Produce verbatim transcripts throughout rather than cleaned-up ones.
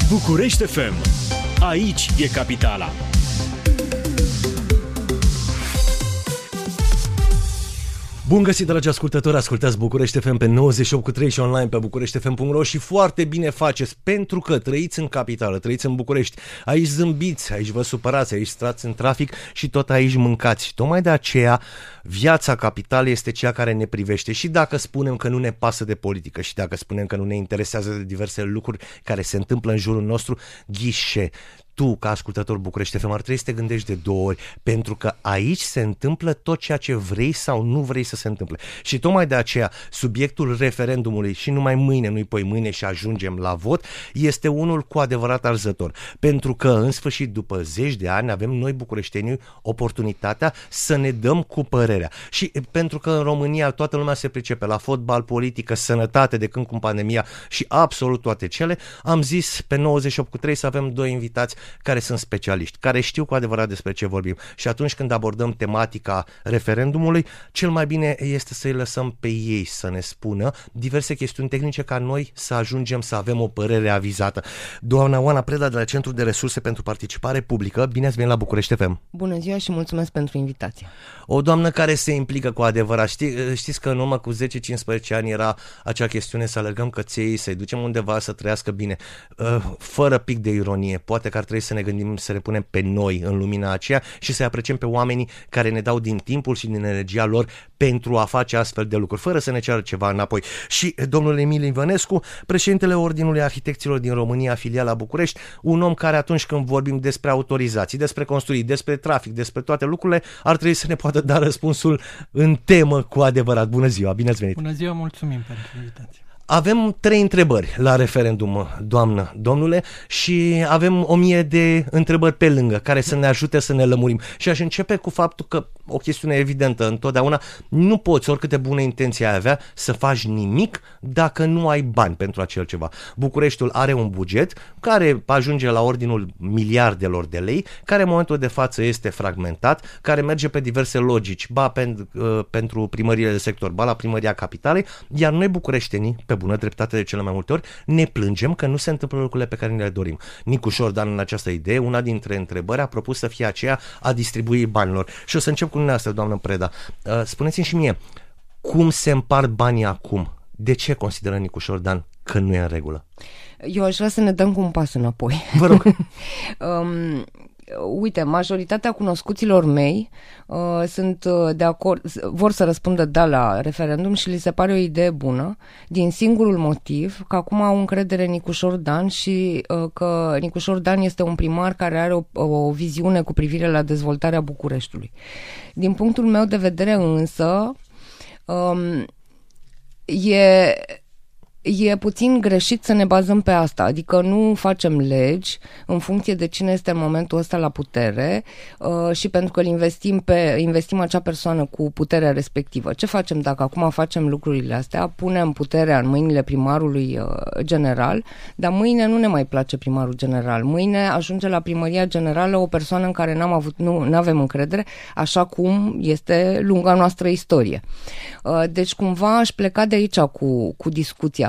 București F M. Aici e capitala. Bun găsit, dragi ascultători, ascultați București F M pe nouăzeci și opt virgulă trei și online pe bucurești f m punct r o și foarte bine faceți, pentru că trăiți în capitală, trăiți în București, aici zâmbiți, aici vă supărați, aici stați în trafic și tot aici mâncați. Și tocmai de aceea viața capitală este cea care ne privește. Și dacă spunem că nu ne pasă de politică și dacă spunem că nu ne interesează de diverse lucruri care se întâmplă în jurul nostru, ghișe, tu, ca ascultător București F M, ar trebui să te gândești de două ori, pentru că aici se întâmplă tot ceea ce vrei sau nu vrei să se întâmple. Și tocmai de aceea subiectul referendumului, și numai mâine, nu-i poi mâine și ajungem la vot, este unul cu adevărat arzător. Pentru că, în sfârșit, după zeci de ani, avem noi bucureștenii oportunitatea să ne dăm cu părerea. Și pentru că în România toată lumea se pricepe la fotbal, politică, sănătate, de când cu pandemia și absolut toate cele, am zis pe nouăzeci și opt virgulă trei să avem doi invitați care sunt specialiști, care știu cu adevărat despre ce vorbim. Și atunci când abordăm tematica referendumului, cel mai bine este să-i lăsăm pe ei să ne spună diverse chestiuni tehnice ca noi să ajungem să avem o părere avizată. Doamna Oana Preda de la Centrul de Resurse pentru Participare Publică, bine ați venit la București F M. Bună ziua și mulțumesc pentru invitație. O doamnă care se implică cu adevărat. Ști, știți că în urmă cu zece cincisprezece ani era acea chestiune să alergăm căței, să-i ducem undeva să trăiască bine, fără pic de ironie. Poate că ar trebui să ne gândim să ne punem pe noi în lumina aceea și să-i apreciem pe oamenii care ne dau din timpul și din energia lor pentru a face astfel de lucruri, fără să ne ceară ceva înapoi. Și domnul Emil Ivănescu, președintele Ordinului Arhitecților din România, filiala București, un om care atunci când vorbim despre autorizații, despre construiri, despre trafic, despre toate lucrurile, ar trebui să ne poată da răspunsul în temă cu adevărat. Bună ziua, bine ați venit! Bună ziua, mulțumim pentru invitație! Avem trei întrebări la referendum, doamnă, domnule, și avem o mie de întrebări pe lângă, care să ne ajute să ne lămurim. Și aș începe cu faptul că, o chestiune evidentă întotdeauna, nu poți, oricâte bună intenție ai avea, să faci nimic dacă nu ai bani pentru acel ceva. Bucureștiul are un buget care ajunge la ordinul miliardelor de lei, care în momentul de față este fragmentat, care merge pe diverse logici, ba pen, uh, pentru primăriile de sector, ba la primăria capitalei, iar noi bucureștenii, pe bună dreptate de cele mai multe ori, ne plângem că nu se întâmplă lucrurile pe care ne le dorim. Nicu Șordan, în această idee, una dintre întrebări a propus să fie aceea a distribui banilor. Și o să încep cu dumneavoastră, doamnă Preda. Uh, spuneți-mi și mie, cum se împart banii acum? De ce consideră Nicu Șordan că nu e în regulă? Eu aș vrea să ne dăm cu un pas înapoi. Vă rog. um, Uite, majoritatea cunoscuților mei uh, sunt uh, de acord, vor să răspundă da la referendum și li se pare o idee bună, din singurul motiv că acum au încredere în Nicu Șordan și uh, că Nicu Șordan este un primar care are o, o viziune cu privire la dezvoltarea Bucureștiului. Din punctul meu de vedere însă, um, e... E puțin greșit să ne bazăm pe asta, adică nu facem legi în funcție de cine este în momentul ăsta la putere uh, și pentru că îl investim pe investim acea persoană cu puterea respectivă. Ce facem dacă acum facem lucrurile astea? Punem puterea în mâinile primarului uh, general, dar mâine nu ne mai place primarul general. Mâine ajunge la primăria generală o persoană în care n-am avut, nu avem încredere, așa cum este lunga noastră istorie. Uh, deci cumva aș pleca de aici cu, cu discuția.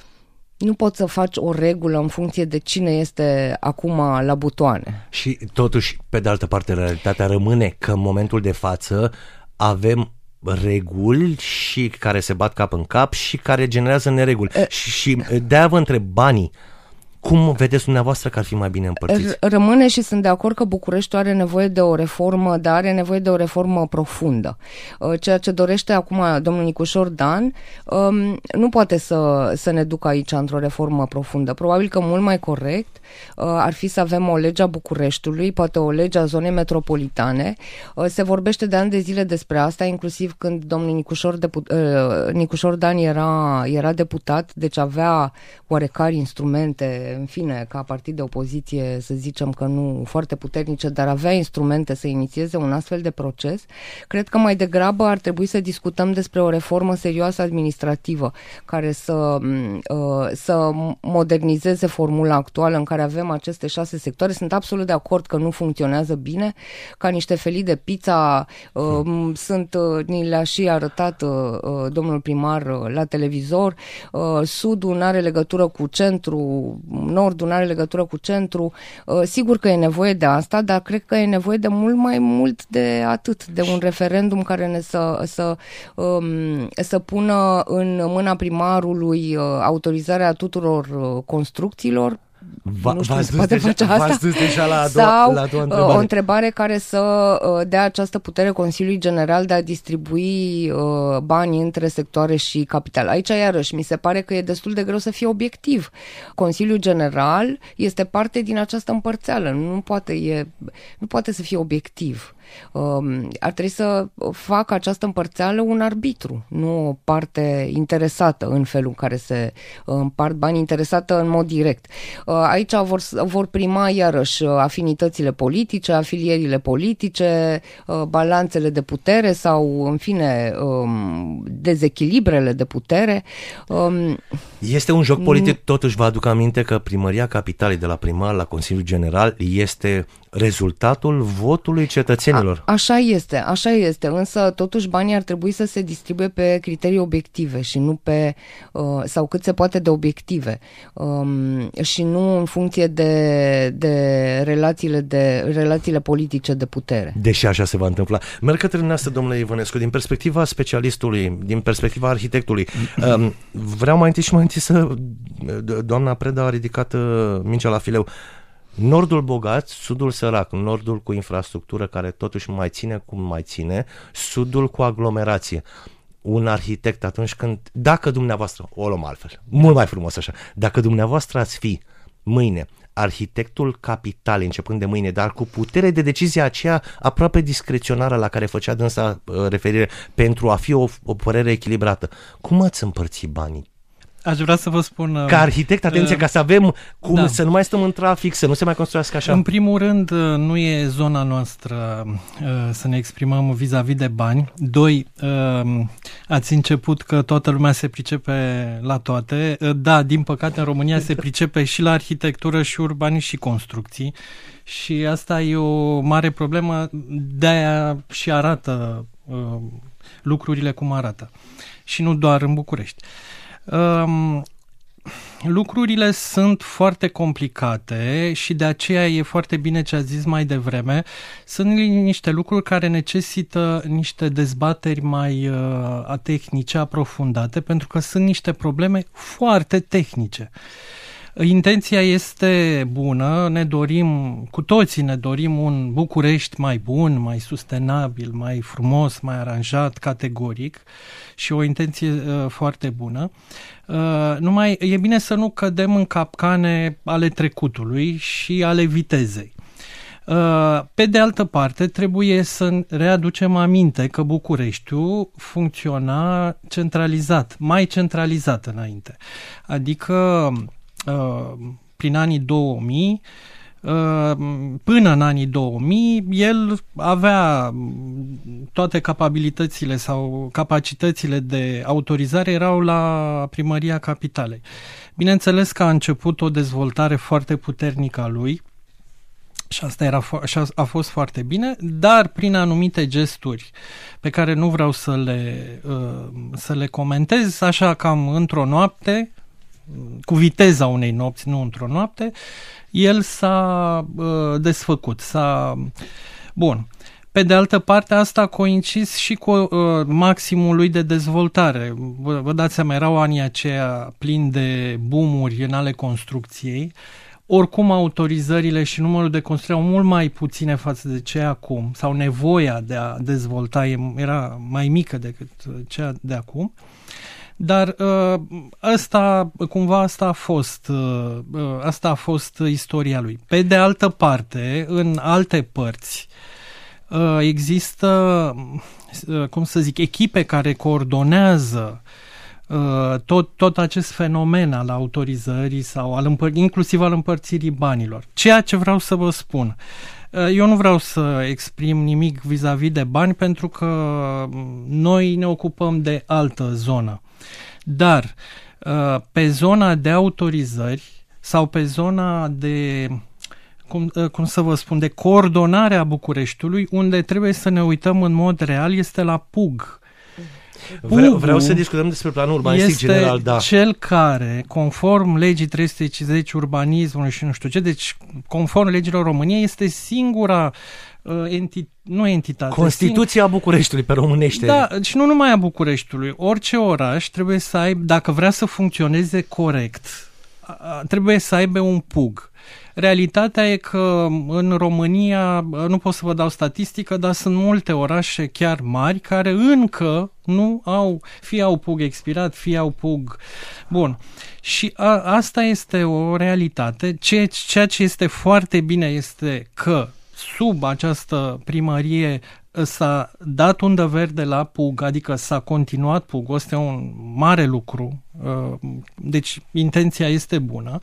Nu poți să faci o regulă în funcție de cine este acum la butoane. Și totuși, pe de altă parte, realitatea rămâne că în momentul de față avem reguli și care se bat cap în cap și care generează nereguli. E... Și, și de-aia vă întreb, banii, cum vedeți dumneavoastră că ar fi mai bine împărțiți? Rămâne și sunt de acord că Bucureștiul are nevoie de o reformă, dar are nevoie de o reformă profundă. Ceea ce dorește acum domnul Nicu Șordan nu poate să, să ne ducă aici într-o reformă profundă. Probabil că mult mai corect ar fi să avem o lege a Bucureștiului, poate o lege a zonei metropolitane. Se vorbește de ani de zile despre asta, inclusiv când domnul Nicu Șordan, Nicu Șordan era, era deputat, deci avea oarecare instrumente, în fine, ca partid de opoziție, să zicem că nu foarte puternice, dar avea instrumente să inițieze un astfel de proces. Cred că mai degrabă ar trebui să discutăm despre o reformă serioasă administrativă care să, să modernizeze formula actuală în care avem aceste șase sectoare. Sunt absolut de acord că nu funcționează bine, ca niște felii de pizza hmm. sunt, ni le-a și arătat domnul primar la televizor. Sudul nu are legătură cu centru, nordul, nu are legătură cu centru. Sigur că e nevoie de asta, dar cred că e nevoie de mult mai mult de atât, de un referendum care ne să, să, să pună în mâna primarului autorizarea tuturor construcțiilor. Va, nu știu, v-ați, se poate deja, face asta? v-ați dus deja la a doua, Sau la a doua întrebare. o întrebare care să dea această putere Consiliului General de a distribui uh, bani între sectoare și capital. Aici, iarăși, mi se pare că e destul de greu să fie obiectiv. Consiliul General este parte din această împărțeală. Nu poate, e, nu poate să fie obiectiv. Uh, ar trebui să facă această împărțeală un arbitru, nu o parte interesată în felul în care se uh, împart bani, interesată în mod direct. Uh, aici vor, vor prima iarăși afinitățile politice, afilierile politice, uh, balanțele de putere sau, în fine, um, dezechilibrele de putere. Um, este un joc politic, totuși vă aduc aminte că Primăria Capitalei de la primar la Consiliul General este rezultatul votului cetățenilor. A, așa este, așa este, însă totuși banii ar trebui să se distribuie pe criterii obiective și nu pe, uh, sau cât se poate de obiective, um, și nu în funcție de, de, relațiile, de relațiile politice de putere. Deși așa se va întâmpla. Merg către dumneavoastră, domnule Ivănescu, din perspectiva specialistului, din perspectiva arhitectului, um, vreau mai întâi și mai întâi să... Doamna Preda a ridicat uh, mingea la fileu. Nordul bogat, sudul sărac, nordul cu infrastructură care totuși mai ține cum mai ține, sudul cu aglomerație. Un arhitect atunci când, dacă dumneavoastră, o luăm altfel, mult mai frumos așa, dacă dumneavoastră ați fi mâine arhitectul capitalei, începând de mâine, dar cu putere de decizie aceea aproape discreționară la care făcea dânsa uh, referire pentru a fi o, o părere echilibrată, cum ați împărți banii? Aș vrea să vă spun... Ca arhitect, atenție, uh, ca să avem cum da. să nu mai stăm în trafic, să nu se mai construiască așa. În primul rând, nu e zona noastră uh, să ne exprimăm vis-a-vis de bani. Doi, uh, ați început că toată lumea se pricepe la toate. Uh, da, din păcate, în România se pricepe și la arhitectură și urbanism și construcții. Și asta e o mare problemă, de-aia și arată uh, lucrurile cum arată. Și nu doar în București. Um, lucrurile sunt foarte complicate și de aceea e foarte bine ce ați zis mai devreme. Sunt niște lucruri care necesită niște dezbateri mai uh, tehnice, aprofundate, pentru că sunt niște probleme foarte tehnice. Intenția este bună, ne dorim, cu toții ne dorim un București mai bun, mai sustenabil, mai frumos, mai aranjat, categoric și o intenție uh, foarte bună. Uh, numai e bine să nu cădem în capcane ale trecutului și ale vitezei. Uh, pe de altă parte, trebuie să readucem aminte că Bucureștiul funcționa centralizat, mai centralizat înainte. Adică prin anii două mii, până în anii două mii, el avea toate capabilitățile sau capacitățile de autorizare erau la Primăria Capitalei. Bineînțeles că a început o dezvoltare foarte puternică a lui și asta era, așa a fost foarte bine, dar prin anumite gesturi pe care nu vreau să le, să le comentez, așa cam într-o noapte, cu viteza unei nopți, nu într-o noapte, el s-a uh, desfăcut. S-a... Bun. Pe de altă parte, asta a coincis și cu uh, maximul lui de dezvoltare. Vă, vă dați seama, erau anii aceia plini de boom-uri în ale construcției. Oricum, autorizările și numărul de construcții erau mult mai puține față de ce acum, sau nevoia de a dezvolta era mai mică decât cea de acum. Dar asta, cumva asta a fost, asta a fost istoria lui. Pe de altă parte, în alte părți, există, cum să zic, echipe care coordonează tot, tot acest fenomen al autorizării sau al împăr- inclusiv al împărțirii banilor. Ceea ce vreau să vă spun, eu nu vreau să exprim nimic vis-a-vis de bani pentru că noi ne ocupăm de altă zonă. Dar pe zona de autorizări sau pe zona de, cum, cum să vă spun, de coordonare a Bucureștiului, unde trebuie să ne uităm în mod real, este la P U G. Vreau, vreau să discutăm despre planul urbanistic general, da. Cel care, conform legii trei sute cincizeci urbanismului și nu știu ce, deci conform legilor României, este singura uh, entitate, nu entitate. Constituția sing... Bucureștiului, pe românește. Da, și nu numai a Bucureștiului. Orice oraș trebuie să aibă, dacă vrea să funcționeze corect, trebuie să aibă un P U G. Realitatea e că în România, nu pot să vă dau statistică, dar sunt multe orașe chiar mari care încă nu au, fie au P U G expirat, fie au P U G. Bun. Și a, asta este o realitate. Ceea, ceea ce este foarte bine este că sub această primărie s-a dat undă verde la P U G, adică s-a continuat P U G-ul, este un mare lucru, deci intenția este bună,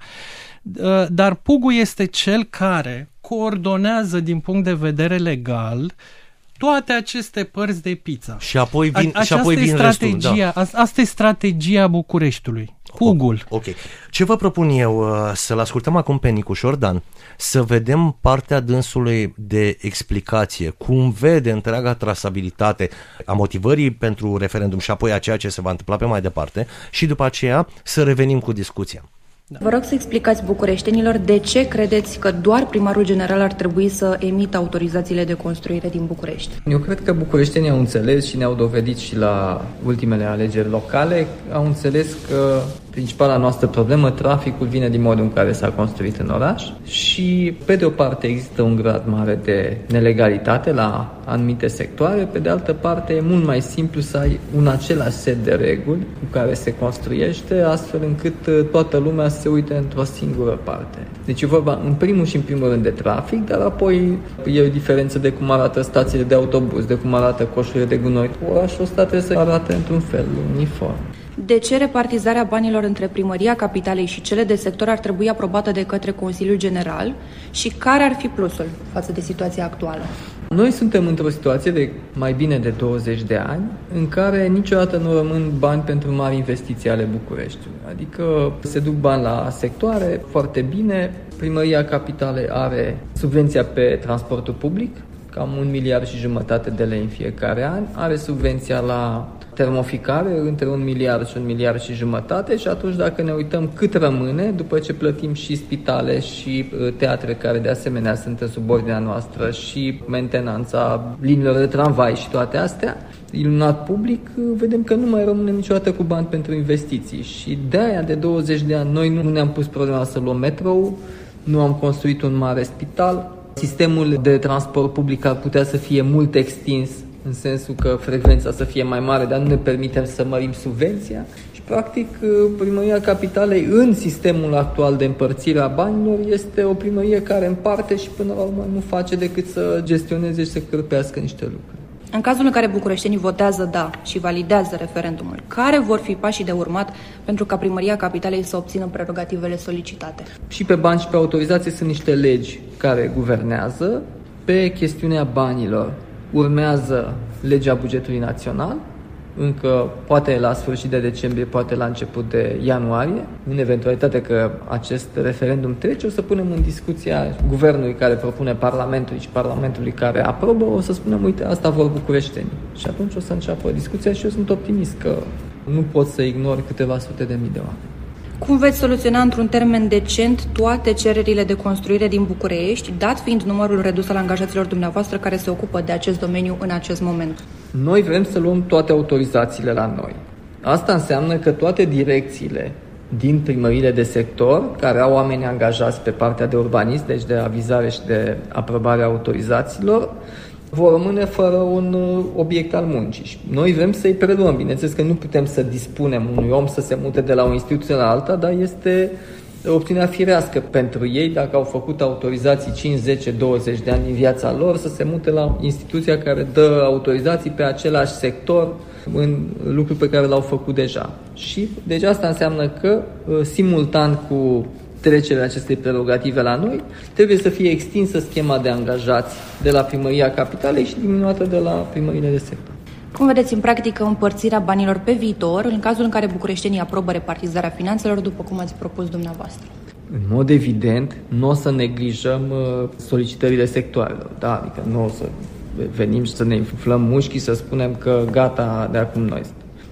dar P U G-ul este cel care coordonează din punct de vedere legal toate aceste părți de pizza. Și apoi vin, A, și apoi vin restul. Da. Asta e strategia Bucureștiului. P U G-ul. Ok. Ce vă propun eu? Să-l ascultăm acum pe Nicu Șordan, să vedem partea dânsului de explicație, cum vede întreaga trasabilitate a motivării pentru referendum și apoi a ceea ce se va întâmpla pe mai departe și după aceea să revenim cu discuția. Da. Vă rog să explicați bucureștenilor de ce credeți că doar primarul general ar trebui să emită autorizațiile de construire din București. Eu cred că bucureștenii au înțeles și ne-au dovedit și la ultimele alegeri locale, au înțeles că principala noastră problemă, traficul, vine din modul în care s-a construit în oraș și, pe de o parte, există un grad mare de nelegalitate la anumite sectoare, pe de altă parte, e mult mai simplu să ai un același set de reguli cu care se construiește, astfel încât toată lumea se uite într-o singură parte. Deci e vorba, în primul și în primul rând, de trafic, dar apoi e o diferență de cum arată stațiile de autobuz, de cum arată coșurile de gunoi. Orașul ăsta trebuie să arate într-un fel uniform. De ce repartizarea banilor între Primăria Capitalei și cele de sector ar trebui aprobată de către Consiliul General și care ar fi plusul față de situația actuală? Noi suntem într-o situație de mai bine de douăzeci de ani în care niciodată nu rămân bani pentru mari investiții ale Bucureștiului. Adică se duc bani la sectoare foarte bine. Primăria Capitalei are subvenția pe transportul public, cam un miliard și jumătate de lei în fiecare an, are subvenția la termoficare între un miliard și un miliard și jumătate și atunci dacă ne uităm cât rămâne, după ce plătim și spitale și teatre care de asemenea sunt în subordinea noastră și mentenanța liniilor de tramvai și toate astea, iluminat public, vedem că nu mai rămâne niciodată cu bani pentru investiții și de-aia de douăzeci de ani noi nu ne-am pus problema să luăm metrou, nu am construit un mare spital. Sistemul de transport public ar putea să fie mult extins, în sensul că frecvența să fie mai mare, dar nu ne permitem să mărim subvenția. Și, practic, Primăria Capitalei, în sistemul actual de împărțire a banilor, este o primărie care împarte și, până la urmă, nu face decât să gestioneze și să cârpească niște lucruri. În cazul în care bucureștenii votează da și validează referendumul, care vor fi pașii de urmat pentru ca Primăria Capitalei să obțină prerogativele solicitate? Și pe bani și pe autorizație sunt niște legi care guvernează. Pe chestiunea banilor urmează legea bugetului național, încă poate la sfârșit de decembrie, poate la început de ianuarie. În eventualitate că acest referendum trece, o să punem în discuția guvernului care propune Parlamentului și Parlamentului care aprobă, o să spunem, uite, asta vor bucureștenii. Și atunci o să înceapă discuția și eu sunt optimist că nu pot să ignor câteva sute de mii de oameni. Cum veți soluționa într-un termen decent toate cererile de construire din București, dat fiind numărul redus al angajaților dumneavoastră care se ocupă de acest domeniu în acest moment? Noi vrem să luăm toate autorizațiile la noi. Asta înseamnă că toate direcțiile din primăriile de sector, care au oameni angajați pe partea de urbanism, deci de avizare și de aprobare a autorizațiilor, vor rămâne fără un obiect al muncii. Și noi vrem să-i preluăm. Bineînțeles că nu putem să dispunem unui om să se mute de la o instituție la alta, dar este opțiunea firească pentru ei, dacă au făcut autorizații cinci, zece, douăzeci de ani în viața lor, să se mute la instituția care dă autorizații pe același sector, în lucru pe care l-au făcut deja. Și deci asta înseamnă că, simultan cu trecerea acestei prerogative la noi, trebuie să fie extinsă schema de angajați de la Primăria Capitalei și diminuată de la primăriile de sector. Cum vedeți în practică împărțirea banilor pe viitor, în cazul în care bucureștenii aprobă repartizarea finanțelor, după cum ați propus dumneavoastră? În mod evident, nu o să neglijăm solicitările sectoarelor. Da? Adică nu o să venim și să ne inflăm mușchii, să spunem că gata, de acum noi.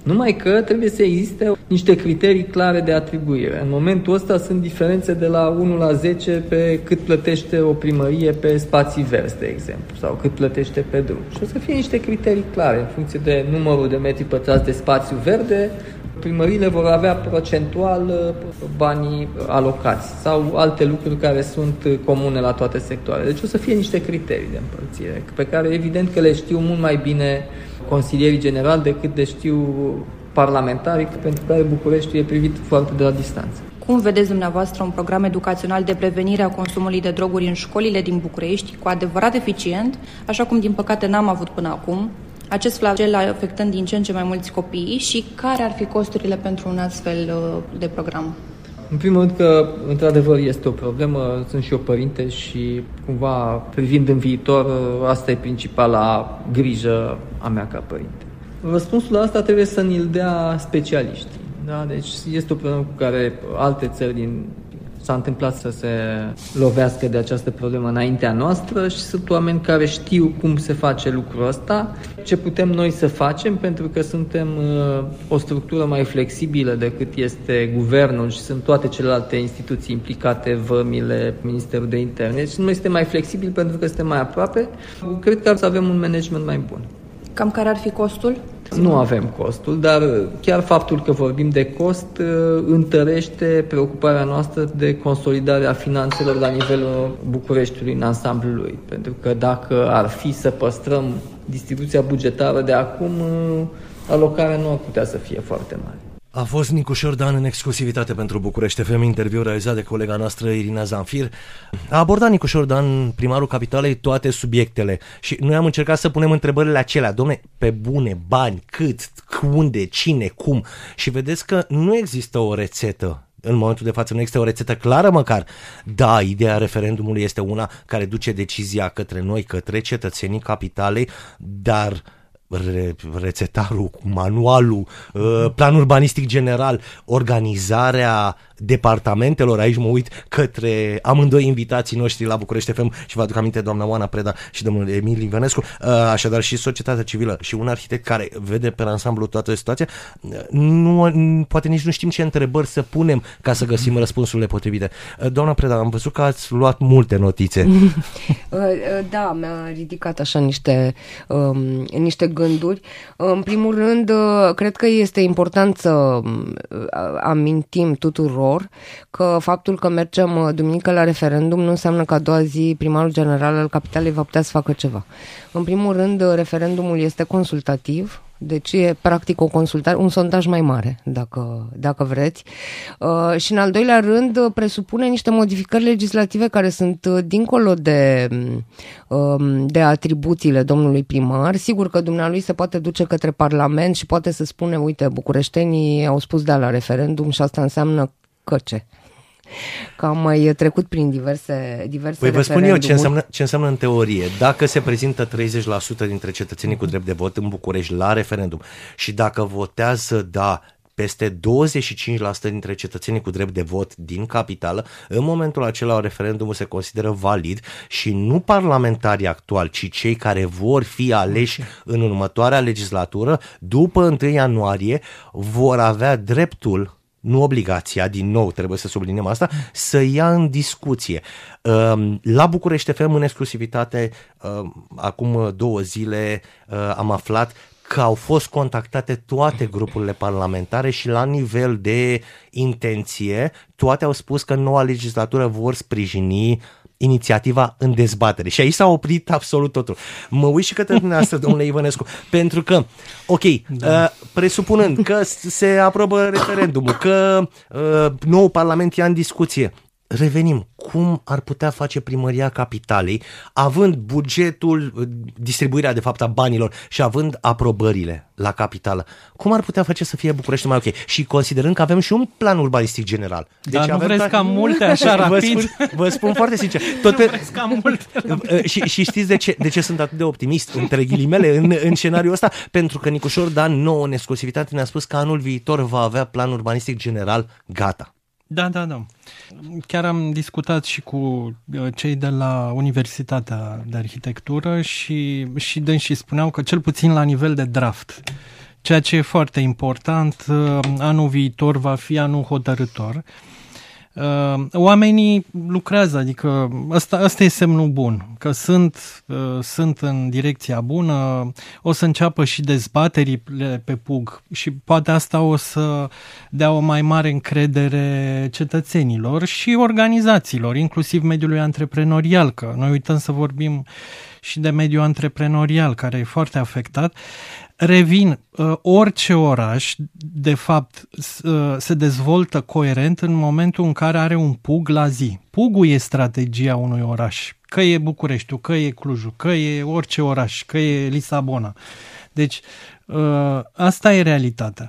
Numai că trebuie să existe niște criterii clare de atribuire. În momentul ăsta sunt diferențe de la unu la zece pe cât plătește o primărie pe spații verzi, de exemplu, sau cât plătește pe drum. Și o să fie niște criterii clare în funcție de numărul de metri pătrați de spațiu verde. Primăriile vor avea procentual banii alocați sau alte lucruri care sunt comune la toate sectoarele. Deci o să fie niște criterii de împărțire, pe care evident că le știu mult mai bine consilierii generali decât de știu parlamentarii, pentru care Bucureștiul e privit foarte de la distanță. Cum vedeți dumneavoastră un program educațional de prevenire a consumului de droguri în școlile din București, cu adevărat eficient, așa cum din păcate n-am avut până acum, acest flagel afectând din ce în ce mai mulți copii, și care ar fi costurile pentru un astfel de program? În primul rând că, într-adevăr, este o problemă, sunt și eu părinte și, cumva, privind în viitor, asta e principala grijă a mea ca părinte. Răspunsul la asta trebuie să ni-l dea specialiștii. Da? Deci este o problemă cu care alte țări din... s-a întâmplat să se lovească de această problemă înaintea noastră și sunt oameni care știu cum se face lucrul ăsta, ce putem noi să facem, pentru că suntem uh, o structură mai flexibilă decât este guvernul și sunt toate celelalte instituții implicate, vămile, Ministerul de Interne. Și noi suntem mai flexibili pentru că suntem mai aproape. Cred că ar să avem un management mai bun. Cam care ar fi costul? Nu avem costul, dar chiar faptul că vorbim de cost întărește preocuparea noastră de consolidarea finanțelor la nivelul Bucureștiului în ansamblul lui. Pentru că dacă ar fi să păstrăm distribuția bugetară de acum, alocarea nu ar putea să fie foarte mare. A fost Nicușor Dan în exclusivitate pentru București F M, interviu realizat de colega noastră Irina Zanfir. A abordat Nicușor Dan, primarul capitalei, toate subiectele și noi am încercat să punem întrebările acelea. Dom'le, pe bune, bani, cât, unde, cine, cum? Și vedeți că nu există o rețetă. În momentul de față nu există o rețetă clară măcar. Da, ideea referendumului este una care duce decizia către noi, către cetățenii capitalei, dar... Re, rețetarul, manualul, plan urbanistic general, organizarea departamentelor, aici mă uit către amândoi invitații noștri la București F M și vă aduc aminte doamna Oana Preda și domnul Emil Ivănescu, așadar și societatea civilă și un arhitect care vede pe ansamblu toată situația, nu, poate nici nu știm ce întrebări să punem ca să găsim răspunsurile potrivite. Doamna Preda, am văzut că ați luat multe notițe. Da, mi-a ridicat așa niște, um, niște gânduri. În primul rând, cred că este important să amintim tuturor că faptul că mergem duminică la referendum nu înseamnă că a doua zi primarul general al capitalei va putea să facă ceva. În primul rând, referendumul este consultativ, deci e practic o consultare, un sondaj mai mare, dacă, dacă vreți. Uh, și în al doilea rând presupune niște modificări legislative care sunt dincolo de, uh, de atribuțiile domnului primar. Sigur că dumnealui se poate duce către Parlament și poate să spune, uite, bucureștenii au spus da la referendum și asta înseamnă că ce? Că am mai trecut prin diverse, diverse Păi vă spun eu ce înseamnă, ce înseamnă în teorie. Dacă se prezintă treizeci la sută dintre cetățenii cu drept de vot în București la referendum și dacă votează da peste douăzeci și cinci la sută dintre cetățenii cu drept de vot din capitală, în momentul acela referendumul se consideră valid și nu parlamentarii actuali, ci cei care vor fi aleși în următoarea legislatură, după întâi ianuarie, vor avea dreptul, nu obligația, din nou trebuie să subliniem asta, să ia în discuție. La București F M, în exclusivitate, acum două zile am aflat că au fost contactate toate grupurile parlamentare și la nivel de intenție, toate au spus că în noua legislatură vor sprijini inițiativa în dezbatere. Și aici s-a oprit absolut totul. Mă uit și către dumneavoastră, domnule Ivănescu, pentru că, ok, da. uh, presupunând că se aprobă referendumul, că uh, nou parlament ia în discuție, revenim. Cum ar putea face primăria capitalei, având bugetul, distribuirea de fapt a banilor și având aprobările la capitală? Cum ar putea face să fie București mai ok? Și considerând că avem și un plan urbanistic general. Deci Dar nu vreți ca multe așa rapid? Vă spun, vă spun foarte sincer. Tot nu vreți ca multe. Și, și știți de ce, de ce sunt atât de optimist, între ghilimele, în, în scenariul ăsta? Pentru că Nicușor Dan, nouă în exclusivitate, ne-a spus că anul viitor va avea plan urbanistic general gata. Da, da, da. Chiar am discutat și cu cei de la Universitatea de Arhitectură și, și dânsii spuneau că cel puțin la nivel de draft ceea ce e foarte important. Anul viitor va fi anul hotărâtor. Oamenii lucrează, adică ăsta, ăsta e semnul bun, că sunt, sunt în direcția bună, o să înceapă și dezbaterile pe P U G și poate asta o să dea o mai mare încredere cetățenilor și organizațiilor, inclusiv mediului antreprenorial, că noi uităm să vorbim și de mediul antreprenorial, care e foarte afectat. Revin, orice oraș, de fapt, se dezvoltă coerent în momentul în care are un P U G la zi. P U G-ul e strategia unui oraș, că e Bucureștiul, că e Clujul, că e orice oraș, că e Lisabona. Deci, asta e realitatea.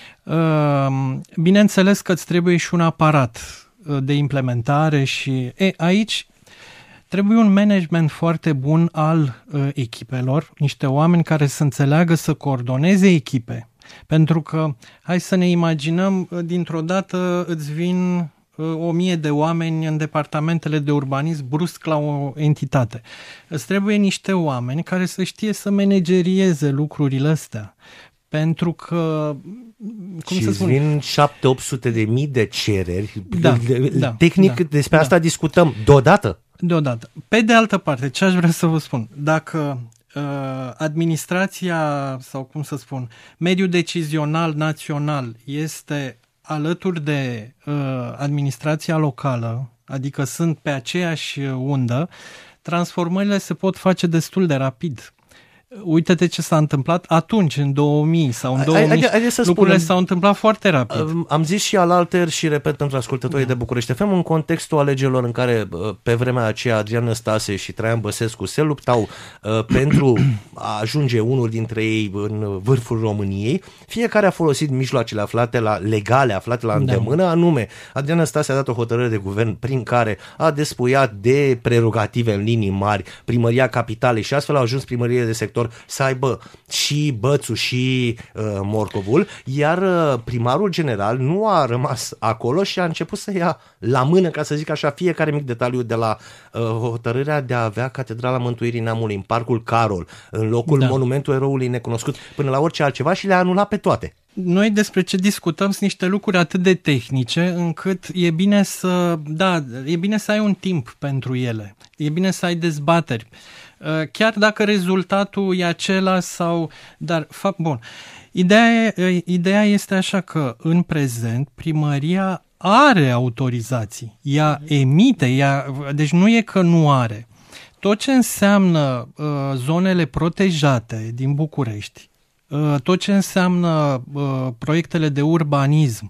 Bineînțeles că îți trebuie și un aparat de implementare și e, aici trebuie un management foarte bun al uh, echipelor, niște oameni care să înțeleagă să coordoneze echipe. Pentru că, hai să ne imaginăm, dintr-o dată îți vin uh, o mie de oameni în departamentele de urbanism brusc la o entitate. Îți trebuie niște oameni care să știe să managerieze lucrurile astea. Pentru că, cum și să spun, vin șapte opt sute de mii de cereri. Da, da, Tehnic, da, despre da. asta discutăm deodată. Deodată. Pe de altă parte, ce aș vrea să vă spun? Dacă uh, administrația, sau cum să spun, mediul decizional național este alături de uh, administrația locală, adică sunt pe aceeași undă, transformările se pot face destul de rapid. Uite-te ce s-a întâmplat atunci, în două mii sau în două mii. Hai, hai, hai lucrurile spunem, s-au întâmplat foarte rapid. Am zis și alalter și repet pentru ascultătorii da. de București F M, în contextul alegerilor în care pe vremea aceea Adrian Năstase și Traian Băsescu se luptau uh, pentru a ajunge unul dintre ei în vârful României, fiecare a folosit mijloacele aflate la, legale, aflate la îndemână, da. anume Adrian Năstase a dat o hotărâre de guvern prin care a despuiat de prerogative în linii mari Primăria Capitalei și astfel au ajuns primăriile de sector să aibă și Bățul și uh, Morcovul, iar uh, primarul general nu a rămas acolo și a început să ia la mână, ca să zic așa, fiecare mic detaliu de la uh, hotărârea de a avea Catedrala Mântuirii Neamului în Parcul Carol, în locul da. Monumentul Eroului Necunoscut, până la orice altceva și le-a anulat pe toate. Noi despre ce discutăm sunt niște lucruri atât de tehnice încât e bine să, da, e bine să ai un timp pentru ele. E bine să ai dezbateri. Chiar dacă rezultatul e acela sau... Dar, fapt, bun. Ideea, ideea este așa că în prezent primăria are autorizații. Ea emite, ea, deci nu e că nu are. Tot ce înseamnă uh, zonele protejate din București, uh, tot ce înseamnă uh, proiectele de urbanism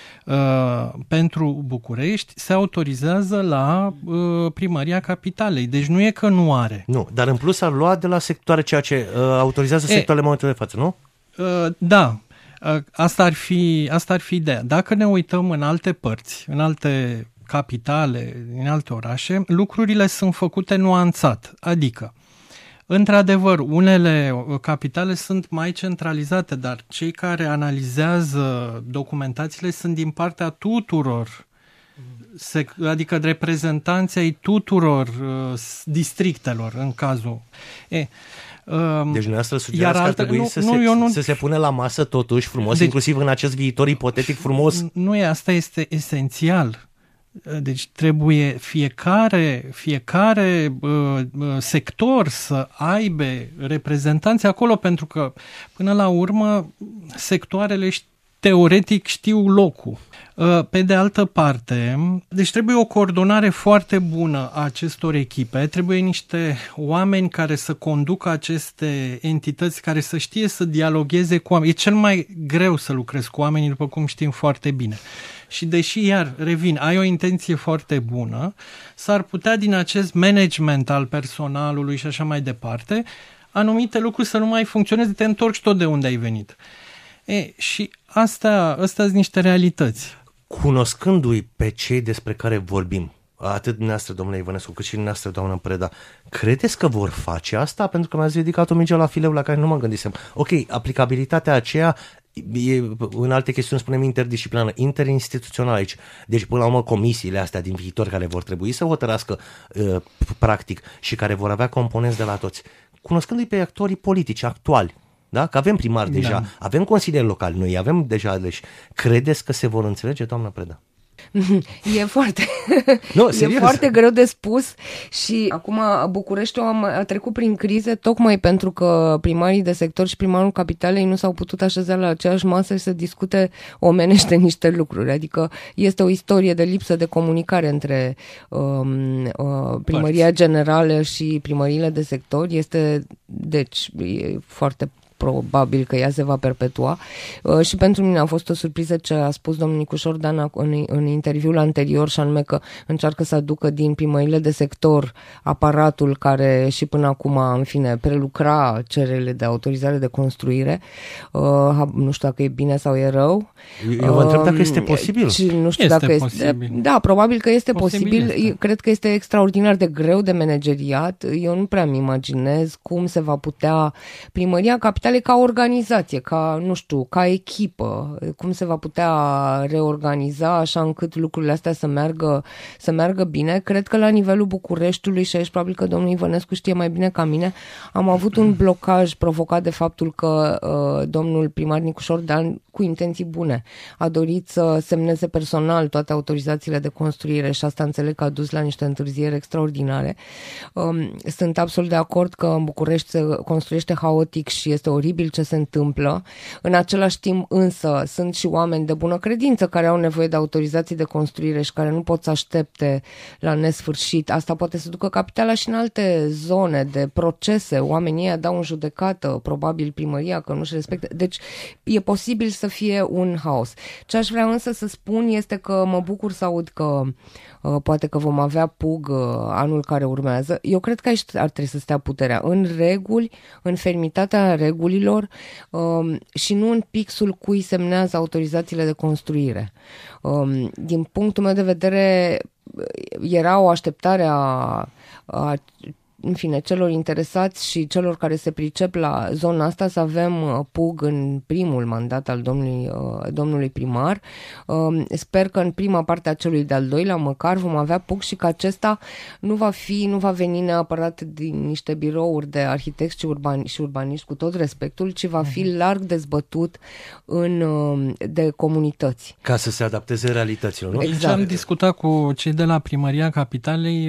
uh, pentru București se autorizează la uh, Primăria Capitalei. Deci nu e că nu are. Nu, dar în plus ar lua de la sectoare ceea ce uh, autorizează e, sectoarele în momentul de față, nu? Uh, da. Uh, asta ar fi, asta ar fi ideea. Dacă ne uităm în alte părți, în alte capitale, în alte orașe, lucrurile sunt făcute nuanțat. Adică, într-adevăr, unele capitale sunt mai centralizate, dar cei care analizează documentațiile sunt din partea tuturor, adică reprezentanții ai tuturor uh, districtelor în cazul. E, Deci dumneavoastră sugerați că ar trebui nu, să, nu, se, nu, să se pune la masă totuși frumos, deci, inclusiv în acest viitor ipotetic frumos? Nu e, asta este esențial. Deci trebuie fiecare, fiecare uh, sector să aibă reprezentanți acolo, pentru că până la urmă sectoarele teoretic știu locul. Pe de altă parte, deci trebuie o coordonare foarte bună a acestor echipe, trebuie niște oameni care să conducă aceste entități, care să știe să dialogueze cu oameni. E cel mai greu să lucrezi cu oamenii, după cum știm foarte bine. Și deși, iar, revin, ai o intenție foarte bună, s-ar putea din acest management al personalului și așa mai departe, anumite lucruri să nu mai funcționeze, te întorci tot de unde ai venit. E, și astea, astea sunt niște realități. Cunoscându-i pe cei despre care vorbim, atât dumneavoastră, domnule Ivănescu, cât și dumneavoastră, doamnă Preda, credeți că vor face asta? Pentru că mi-ați ridicat o minge la fileu la care nu mă gândisem. Ok, aplicabilitatea aceea e, în alte chestiuni spunem interdisciplinară, interinstituțională aici. Deci, până la urmă, comisiile astea din viitor care vor trebui să hotărască uh, practic și care vor avea componenți de la toți. Cunoscându-i pe actorii politici actuali, Da? Că avem primari deja, da. avem consilieri locali, noi avem deja aleși. Credeți că se vor înțelege, doamna Preda? E foarte, no, e foarte greu de spus și acum Bucureștiul a trecut prin crize tocmai pentru că primarii de sector și primarul capitalei nu s-au putut așeza la aceeași masă și să discute omenește niște lucruri. Adică este o istorie de lipsă de comunicare între um, uh, primăria generală și primăriile de sector. Este, deci, e foarte probabil că ea se va perpetua uh, și pentru mine a fost o surpriză ce a spus domnul Nicușor Dan în, în interviul anterior și anume că încearcă să aducă din primările de sector aparatul care și până acum, în fine, prelucra cererile de autorizare de construire. Uh, nu știu dacă e bine sau e rău. Eu vă întreb dacă este posibil. Și nu știu este dacă posibil. este. Da, probabil că este posibil. posibil este. Cred că este extraordinar de greu de manageriat. Eu nu prea îmi imaginez cum se va putea primăria capitalei ca organizație, ca, nu știu, ca echipă, cum se va putea reorganiza așa încât lucrurile astea să meargă, să meargă bine. Cred că la nivelul Bucureștiului, și aici probabil că domnul Ivănescu știe mai bine ca mine, am avut un blocaj provocat de faptul că uh, domnul primar Nicușor Dan, cu intenții bune, a dorit să semneze personal toate autorizațiile de construire și asta înțeleg că a dus la niște întârzieri extraordinare. Um, sunt absolut de acord că în București se construiește haotic și este oribil ce se întâmplă. În același timp însă sunt și oameni de bună credință care au nevoie de autorizații de construire și care nu pot să aștepte la nesfârșit. Asta poate să ducă capitala și în alte zone de procese. Oamenii ăia dau în judecată, probabil primăria, că nu-și respectă. Deci e posibil să fie un haos. Ce aș vrea însă să spun este că mă bucur să aud că uh, poate că vom avea P U G uh, anul care urmează. Eu cred că aici ar trebui să stea puterea în reguli, în fermitatea regulilor um, și nu în pixul cui semnează autorizațiile de construire. Um, din punctul meu de vedere, era o așteptare a, a în fine, celor interesați și celor care se pricep la zona asta să avem P U G în primul mandat al domnului, domnului primar. Sper că în prima parte a celui de-al doilea măcar vom avea P U G și că acesta nu va fi, nu va veni neapărat din niște birouri de arhitecți și, urbani, și urbaniști cu tot respectul, ci va fi larg dezbătut în, de comunități. Ca să se adapteze realităților, nu? Exact. Am discutat cu cei de la Primăria Capitalei,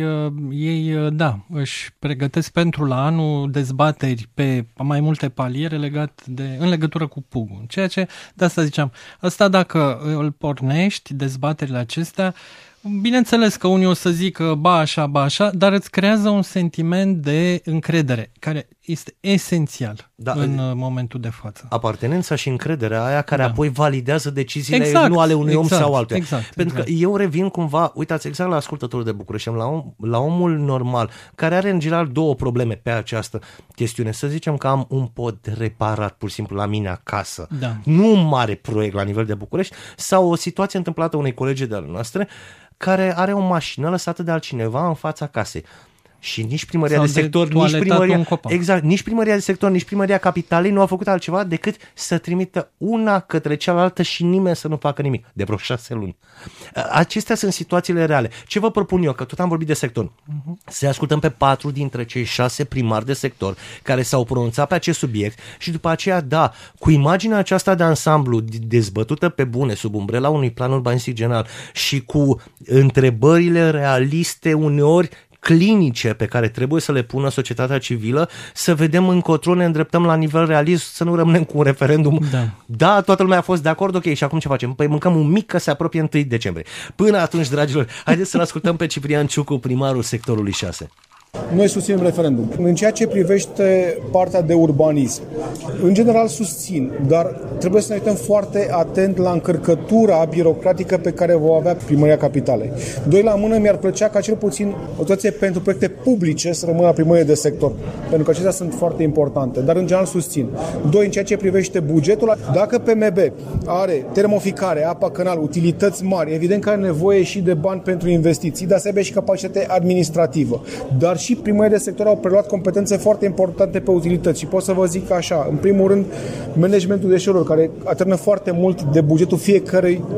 ei, da, își pregătesc pentru la anul dezbateri pe mai multe paliere legat de, în legătură cu P U G-ul. Ceea ce, de asta ziceam, asta dacă îl pornești, dezbaterile acestea, bineînțeles că unii o să zică ba așa, ba așa, dar îți creează un sentiment de încredere, care este esențial da, în momentul de față. Apartenența și încrederea aia care da. apoi validează deciziile exact, nu ale unui exact, om sau altuia. Exact, Pentru exact. că eu revin cumva, uitați, exact la ascultătorul de București, la, om, la omul normal, care are în general două probleme pe această chestiune. Să zicem că am un pod reparat pur și simplu la mine acasă. Da. Nu un mare proiect la nivel de București, sau o situație întâmplată unei colegi de ale noastre care are o mașină lăsată de altcineva în fața casei. Și nici primăria sau de sector, de nici primăria, exact, nici primăria de sector, nici primăria capitalei nu au făcut altceva decât să trimită una către cealaltă și nimeni să nu facă nimic. De vreo șase luni. Acestea sunt situațiile reale. Ce vă propun eu, că tot am vorbit de sector, uh-huh. să ascultăm pe patru dintre cei șase primari de sector care s-au pronunțat pe acest subiect și după aceea, da, cu imaginea aceasta de ansamblu dezbătută pe bune sub umbrela unui plan urbanistic general și cu întrebările realiste uneori clinice pe care trebuie să le pună societatea civilă, să vedem încotro ne îndreptăm la nivel realist, să nu rămânem cu un referendum. Da. da, toată lumea a fost de acord, ok, și acum ce facem? Păi mâncăm un mic că se apropie întâi decembrie. Până atunci, dragilor, haideți să-l ascultăm pe Ciprian Ciucu, primarul sectorului șase. Noi susținem referendum. În ceea ce privește partea de urbanism, în general susțin, dar trebuie să ne uităm foarte atent la încărcătura birocratică pe care o avea Primăria Capitalei. Doi la mână, mi-ar plăcea ca cel puțin o dotație pentru proiecte publice să rămână la Primărie de sector, pentru că acestea sunt foarte importante, dar în general susțin. Doi, în ceea ce privește bugetul, dacă P M B are termoficare, apa, canal, utilități mari, evident că are nevoie și de bani pentru investiții, dar să aibă și capacitate administrativă. Dar și primările de sector au preluat competențe foarte importante pe utilități și pot să vă zic așa, în primul rând, managementul deșeurilor, care atârnă foarte mult de bugetul fiecărui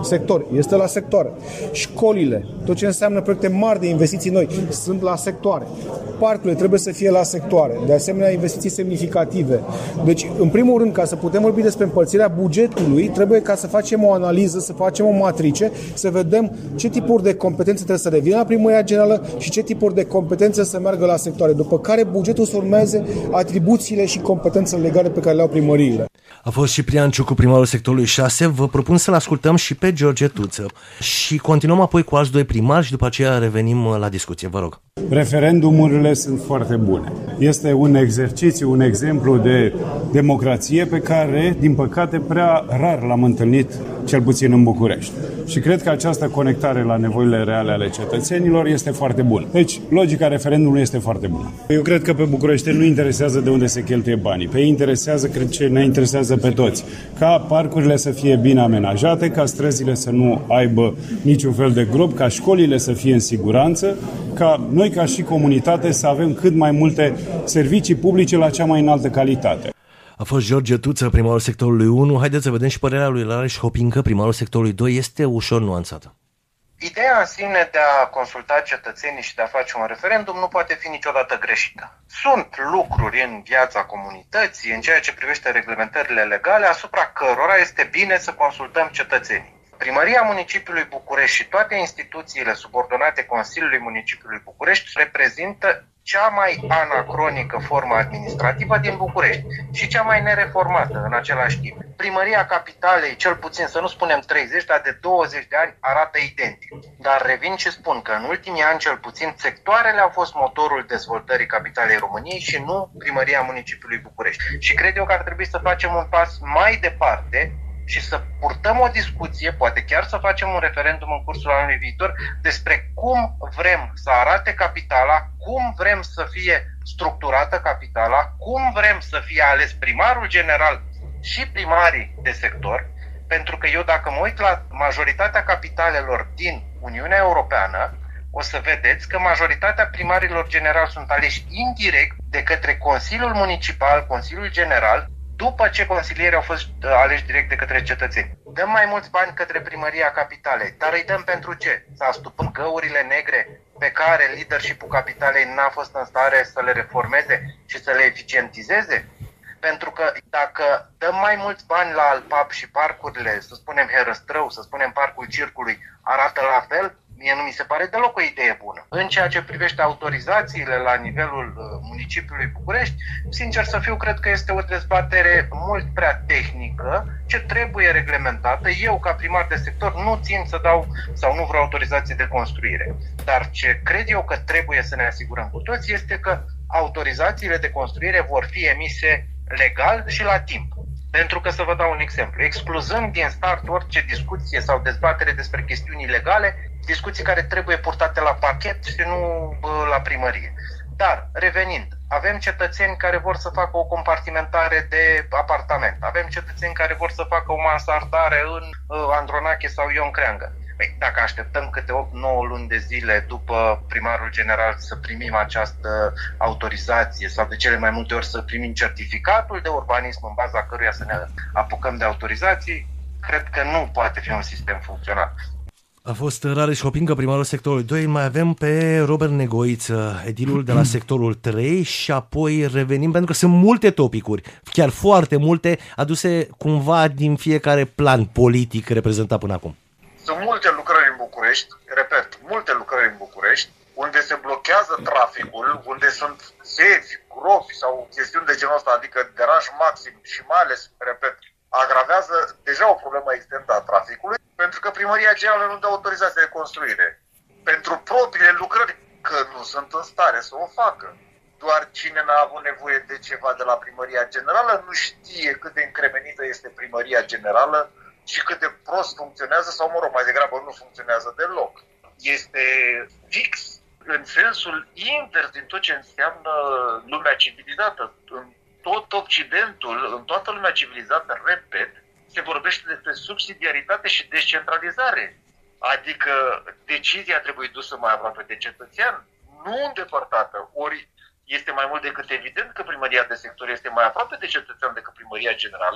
sector este la sectoare. Școlile, tot ce înseamnă proiecte mari de investiții noi, sunt la sectoare. Parcurile trebuie să fie la sectoare. De asemenea, investiții semnificative. Deci, în primul rând, ca să putem vorbi despre împărțirea bugetului, trebuie ca să facem o analiză, să facem o matrice, să vedem ce tipuri de competențe trebuie să revină la primăria generală și ce tipuri de competențe să meargă la sectoare. După care bugetul să urmeze atribuțiile și competențele legale pe care le au primăriile. A fost Ciprian Ciucu, primarul sectorului șase. Vă propun să-l ascultăm și pe George Tuță. Și continuăm apoi cu alți doi primari și după aceea revenim la discuție. Vă rog. Referendumurile sunt foarte bune. Este un exercițiu, un exemplu de democrație pe care, din păcate, prea rar l-am întâlnit, cel puțin în București. Și cred că această conectare la nevoile reale ale cetățenilor este foarte bună. Deci, logica referendumului este foarte bună. Eu cred că pe București nu interesează de unde se cheltuie banii. Pe ei interesează, cred că ne interesează pe toți. Ca parcurile să fie bine amenajate, ca străzile să nu aibă niciun fel de grob, ca școlile să fie în siguranță, ca noi ca și comunitate să avem cât mai multe servicii publice la cea mai înaltă calitate. A fost George Tuță, primarul sectorului unu. Haideți să vedem și părerea lui Rareș Hopincă, primarul sectorului doi. Este ușor nuanțată. Ideea în sine de a consulta cetățenii și de a face un referendum nu poate fi niciodată greșită. Sunt lucruri în viața comunității, în ceea ce privește reglementările legale, asupra cărora este bine să consultăm cetățenii. Primăria Municipiului București și toate instituțiile subordonate Consiliului Municipiului București reprezintă cea mai anacronică formă administrativă din București și cea mai nereformată în același timp. Primăria Capitalei, cel puțin, să nu spunem treizeci, dar de douăzeci de ani arată identic. Dar revin și spun că în ultimii ani, cel puțin, sectoarele au fost motorul dezvoltării capitalei României și nu Primăria Municipiului București. Și cred eu că ar trebui să facem un pas mai departe și să purtăm o discuție, poate chiar să facem un referendum în cursul anului viitor, despre cum vrem să arate capitala, cum vrem să fie structurată capitala, cum vrem să fie ales primarul general și primarii de sector, pentru că eu dacă mă uit la majoritatea capitalelor din Uniunea Europeană, o să vedeți că majoritatea primarilor generali sunt aleși indirect de către Consiliul Municipal, Consiliul General, după ce consilierii au fost aleși direct de către cetățeni. Dăm mai mulți bani către Primăria Capitalei, dar îi dăm pentru ce? Să astupăm găurile negre pe care leadership-ul Capitalei n-a fost în stare să le reformeze și să le eficientizeze? Pentru că dacă dăm mai mulți bani la Alpap și parcurile, să spunem Herăstrău, să spunem Parcul Circului, arată la fel, mie nu mi se pare deloc o idee bună. În ceea ce privește autorizațiile la nivelul uh, municipiului București, sincer să fiu, cred că este o dezbatere mult prea tehnică, ce trebuie reglementată. Eu, ca primar de sector, nu țin să dau sau nu vreau autorizație de construire. Dar ce cred eu că trebuie să ne asigurăm cu toți este că autorizațiile de construire vor fi emise legal și la timp. Pentru că, să vă dau un exemplu, excluzând din start orice discuție sau dezbatere despre chestiuni legale, discuții care trebuie purtate la pachet și nu bă, la primărie. Dar, revenind, avem cetățeni care vor să facă o compartimentare de apartament, avem cetățeni care vor să facă o mansardare în uh, Andronache sau Ion Creangă. Păi, dacă așteptăm câte opt nouă luni de zile după primarul general să primim această autorizație sau de cele mai multe ori să primim certificatul de urbanism în baza căruia să ne apucăm de autorizații, cred că nu poate fi un sistem funcțional. A fost Rareș Hopincă, primarul sectorului doi. Mai avem pe Robert Negoiță, edilul de la sectorul trei și apoi revenim, pentru că sunt multe topicuri, chiar foarte multe, aduse cumva din fiecare plan politic reprezentat până acum. Sunt multe lucrări în București, repet, multe lucrări în București, unde se blochează traficul, unde sunt sevi, gropi sau chestiuni de genul ăsta, adică deranj maxim și mai ales, repet, agravează deja o problemă extensă a traficului, pentru că Primăria Generală nu dă autorizație de construire. Pentru propriile lucrări, că nu sunt în stare să o facă. Doar cine n-a avut nevoie de ceva de la Primăria Generală nu știe cât de încremenită este Primăria Generală și cât de prost funcționează, sau mă rog, mai degrabă nu funcționează deloc. Este fix în sensul invers din tot ce înseamnă lumea civilizată. În tot Occidentul, în toată lumea civilizată, repet, se vorbește despre subsidiaritate și descentralizare. Adică decizia trebuie dusă mai aproape de cetățean, nu îndepărtată. Ori este mai mult decât evident că Primăria de sector este mai aproape de cetățean decât Primăria Generală,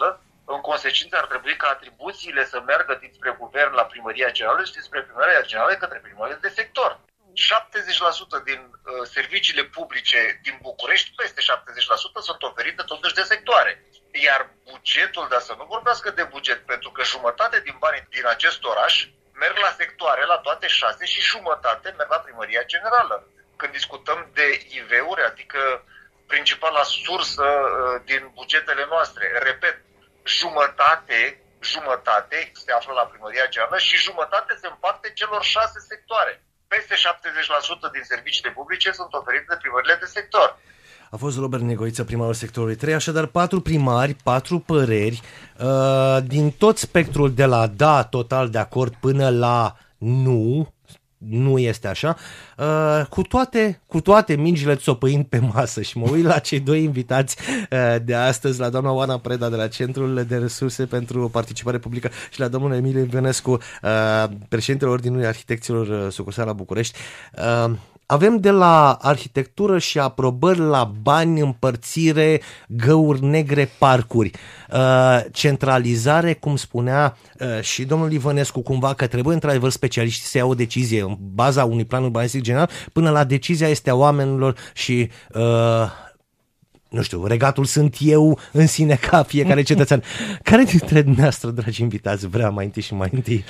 În consecință ar trebui ca atribuțiile să meargă dinspre guvern la primăria generală și dinspre primăria generală către primăria de sector. șaptezeci la sută din uh, serviciile publice din București, peste șaptezeci la sută, sunt oferite totuși de sectoare. Iar bugetul, dar să nu vorbească de buget, pentru că jumătate din banii din acest oraș merg la sectoare, la toate șase, și jumătate merg la primăria generală. Când discutăm de I V-uri, adică principala sursă uh, din bugetele noastre, repet, jumătate, jumătate se află la primăria generală și jumătate se împarte celor șase sectoare. Peste șaptezeci la sută din serviciile publice sunt oferite de primările de sector. A fost Robert Negoiță, primarul sectorului trei, așadar patru primari, patru păreri, uh, din tot spectrul de la da, total de acord, până la nu, nu este așa, uh, cu toate, cu toate mingile țopăind pe masă. Și mă uit la cei doi invitați uh, de astăzi, la doamna Oana Preda de la Centrul de Resurse pentru Participare Publică și la domnul Emilie Ionescu, uh, președintele Ordinului Arhitecților sucursal la București. Uh, Avem de la arhitectură și aprobări la bani, împărțire, găuri negre, parcuri, uh, centralizare, cum spunea uh, și domnul Ivănescu, cumva că trebuie într-adevăr specialiștii să iau o decizie în baza unui plan urbanistic general, până la decizia este a oamenilor și uh, nu știu, regatul sunt eu în sine ca fiecare cetățean. Care dintre dumneavoastră, dragi invitați, vrea mai întâi și mai întâi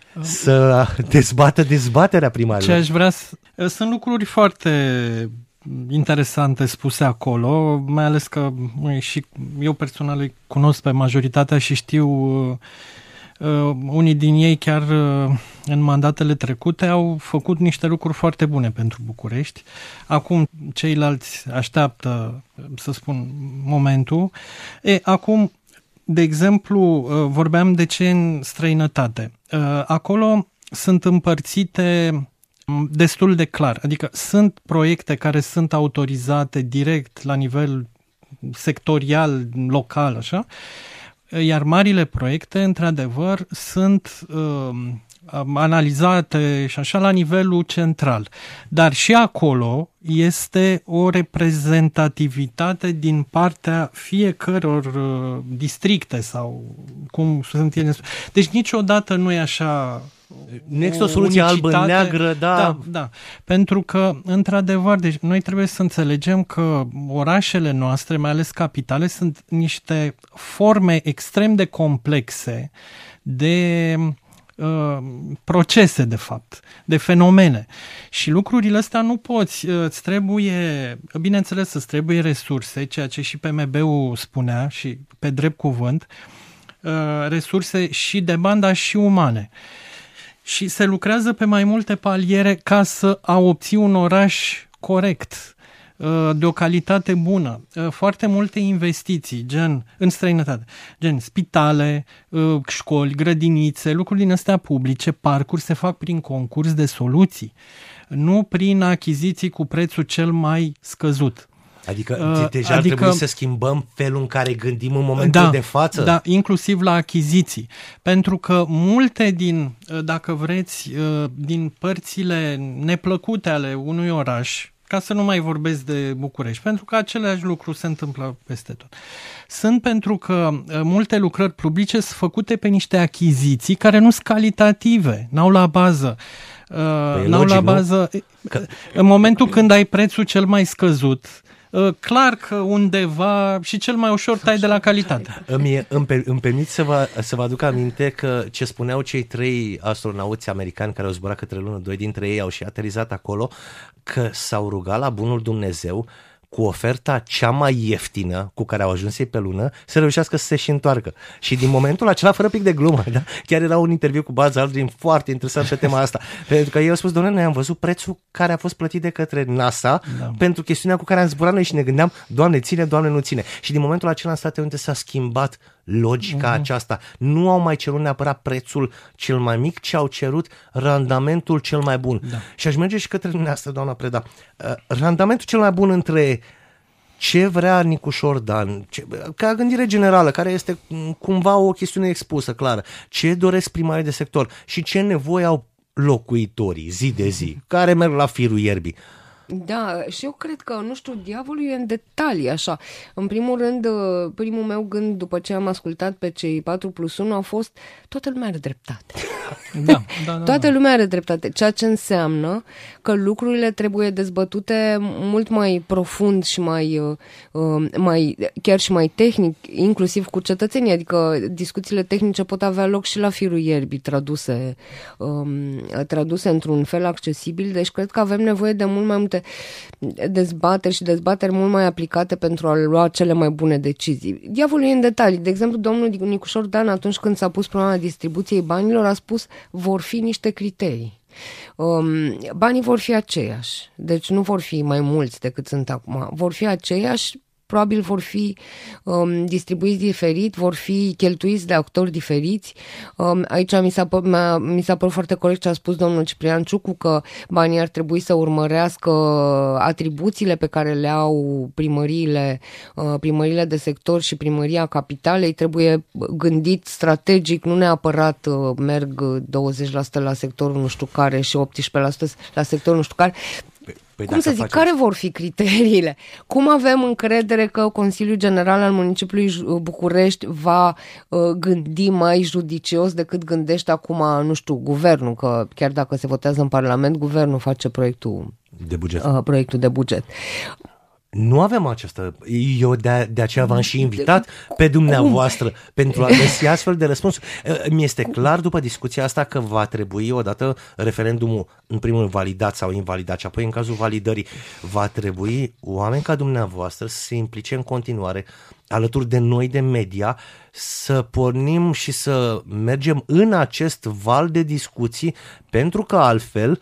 să dezbată dezbaterea primarilor? Ce aș vrea să... Sunt lucruri foarte interesante spuse acolo, mai ales că și eu personal îi cunosc pe majoritatea și știu uh, unii din ei chiar uh, în mandatele trecute au făcut niște lucruri foarte bune pentru București. Acum ceilalți așteaptă, să spun, momentul. E, acum, de exemplu, uh, vorbeam de ce în străinătate. Uh, acolo sunt împărțite destul de clar. Adică sunt proiecte care sunt autorizate direct la nivel sectorial, local, așa, iar marile proiecte, într-adevăr, sunt uh, analizate și așa la nivelul central. Dar și acolo este o reprezentativitate din partea fiecăror uh, districte sau cum sunt ele. Deci niciodată nu e așa. Nu există o soluție albă-neagră, da. Da, da. Pentru că, într-adevăr, deci noi trebuie să înțelegem că orașele noastre, mai ales capitale, sunt niște forme extrem de complexe de uh, procese, de fapt, de fenomene. Și lucrurile astea nu poți. Îți trebuie, bineînțeles, îți trebuie resurse, ceea ce și P M B-ul spunea și pe drept cuvânt, uh, resurse și de bani, dar și umane. Și se lucrează pe mai multe paliere ca să a obții un oraș corect, de o calitate bună. Foarte multe investiții, gen în străinătate, gen spitale, școli, grădinițe, lucruri din astea publice, parcuri, se fac prin concurs de soluții, nu prin achiziții cu prețul cel mai scăzut. Adică deja adică, ar trebui să schimbăm felul în care gândim în momentul da, de față? Da, inclusiv la achiziții. Pentru că multe din, dacă vreți, din părțile neplăcute ale unui oraș, ca să nu mai vorbesc de București, pentru că același lucru se întâmplă peste tot, sunt pentru că multe lucrări publice sunt făcute pe niște achiziții care nu sunt calitative, n-au la bază. Păi n-au logic, la bază. Că... În momentul când ai prețul cel mai scăzut, clar că undeva și cel mai ușor tai de la calitate. Îmi, îmi, îmi permit să vă, să vă aduc aminte că ce spuneau cei trei astronauți americani care au zburat către lună, doi dintre ei au și aterizat acolo, că s-au rugat la bunul Dumnezeu cu oferta cea mai ieftină cu care au ajuns ei pe lună să reușească să se și întoarcă. Și din momentul acela, fără pic de glumă, da? Chiar era un interviu cu Buzz Aldrin foarte interesant pe tema asta. Pentru că eu am spus, doamne, noi am văzut prețul care a fost plătit de către NASA da. pentru chestiunea cu care am zburat noi și ne gândeam, Doamne ține, Doamne nu ține. Și din momentul acela în Statele Unite s-a schimbat logica uh-huh. aceasta. Nu au mai cerut neapărat prețul cel mai mic, ci au cerut randamentul cel mai bun. Da. Și aș merge și către dumneavoastră, doamna Preda. Uh, randamentul cel mai bun între ce vrea Nicușor Dan, ce, ca gândire generală, care este cumva o chestiune expusă, clară, ce doresc primarii de sector și ce nevoie au locuitorii zi de zi, care merg la firul ierbii. Da, și eu cred că, nu știu, diavolul e în detalii, așa. În primul rând, primul meu gând, după ce am ascultat pe cei patru plus unu, a fost, toată lumea are dreptate. Da, da, da, Toată da. lumea are dreptate, ceea ce înseamnă că lucrurile trebuie dezbătute mult mai profund și mai, mai chiar și mai tehnic, inclusiv cu cetățenii, adică discuțiile tehnice pot avea loc și la firul ierbii, traduse, um, traduse într-un fel accesibil, deci cred că avem nevoie de mult mai multe dezbateri și dezbateri mult mai aplicate pentru a lua cele mai bune decizii. Diavolul e în detalii. De exemplu, domnul Nicușor Dan, atunci când s-a pus problema distribuției banilor, a spus vor fi niște criterii. Um, banii vor fi aceiași, deci nu vor fi mai mulți decât sunt acum, vor fi aceiași, probabil vor fi um, distribuiți diferit, vor fi cheltuiți de actori diferiți. Um, aici mi s-a, pă- mi s-a părut foarte corect ce a spus domnul Ciprian Ciucu, că banii ar trebui să urmărească atribuțiile pe care le au primăriile, uh, primăriile de sector și primăria capitalei. Trebuie gândit strategic, nu neapărat uh, merg douăzeci la sută la sectorul nu știu care și optsprezece la sută la sectorul nu știu care. Păi Cum să zic, facem... care vor fi criteriile? Cum avem încredere că Consiliul General al Municipiului București va uh, gândi mai judicios decât gândește acum, nu știu, guvernul, că chiar dacă se votează în Parlament, guvernul face proiectul de buget. Uh, proiectul de buget. Nu avem această... Eu de, de aceea v-am și invitat pe dumneavoastră Cum? pentru a găsi astfel de răspunsuri. Mi este clar după discuția asta că va trebui odată referendumul în primul rând validat sau invalidat și apoi în cazul validării va trebui oameni ca dumneavoastră să se implice în continuare alături de noi de media, să pornim și să mergem în acest val de discuții, pentru că altfel